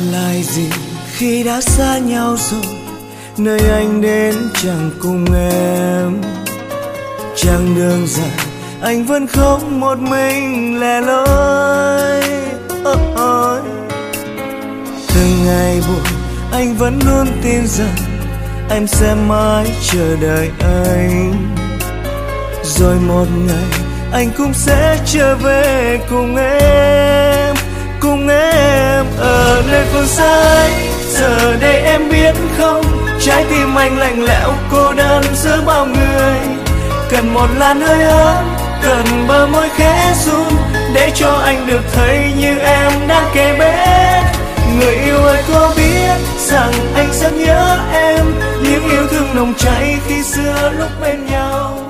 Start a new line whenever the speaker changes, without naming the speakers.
lại gì khi đã xa nhau rồi, nơi anh đến chẳng cùng em. Chặng đường dài anh vẫn không một mình lẻ loi. Từng ngày buồn anh vẫn luôn tin rằng em sẽ mãi chờ đợi anh. Rồi một ngày anh cũng sẽ trở về cùng em, cùng em ở nơi phương xa ấy. Giờ đây em biết không, trái tim anh lạnh lẽo cô đơn giữa bao người. Cần một làn hơi ấm, cần bờ môi khẽ run, để cho anh được thấy như em đang kề bên. Người yêu ơi có biết rằng anh rất nhớ em, những yêu thương nồng cháy khi xưa lúc bên nhau.